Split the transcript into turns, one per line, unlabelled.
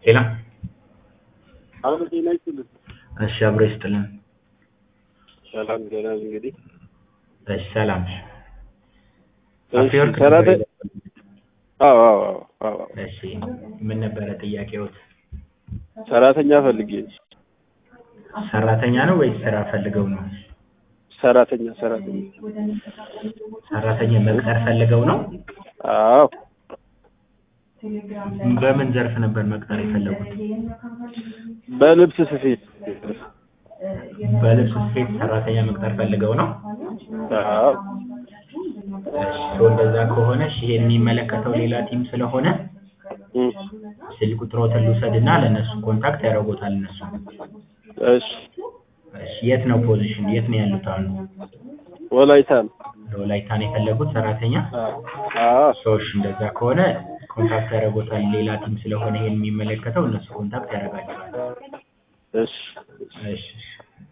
ሄሎ
አሁን ጤና ይስጥልኝ።
እሺ፣ አብሮ ይስጥልን።
ሰላም ገና እንግዲህ
እሺ፣ ሰላም
እሺ
አፍሪወርክ
ሰራተ
ነበር።
አዎ አዎ አዎ አዎ
እሺ፣ ምን ነበረ ጥያቄዎት?
ሰራተኛ ፈልጌ ነው።
ሰራተኛ ነው ወይስ ስራ ፈልገው ነው?
ሰራተኛ
ሰራተኛ መቅጠር ፈልገው ነው?
አዎ
በምን ዘርፍ ነበር መቅጠር የፈለጉት?
በልብስ ስፌት።
በልብስ ስፌት ሰራተኛ መቅጠር ፈልገው ነው?
አዎ
እሺ፣ እንደዛ ከሆነ እሺ፣ ይሄን የሚመለከተው ሌላ ቲም ስለሆነ ስልክ ቁጥሮትን ልውሰድና ለነሱ ኮንታክት ያደርጉታል እነሱ።
እሺ
እሺ፣ የት ነው ፖዚሽን? የት ነው ያሉት አሁን?
ወላይታ ነው።
ወላይታ ነው የፈለጉት ሰራተኛ?
አዎ
ሰዎች እንደዛ ከሆነ ኮንታክት ያደርጉታል። ሌላ ቲም ስለሆነ ይሄን የሚመለከተው እነሱ ኮንታክት ያደርጋቸዋል።
እሺ
እሺ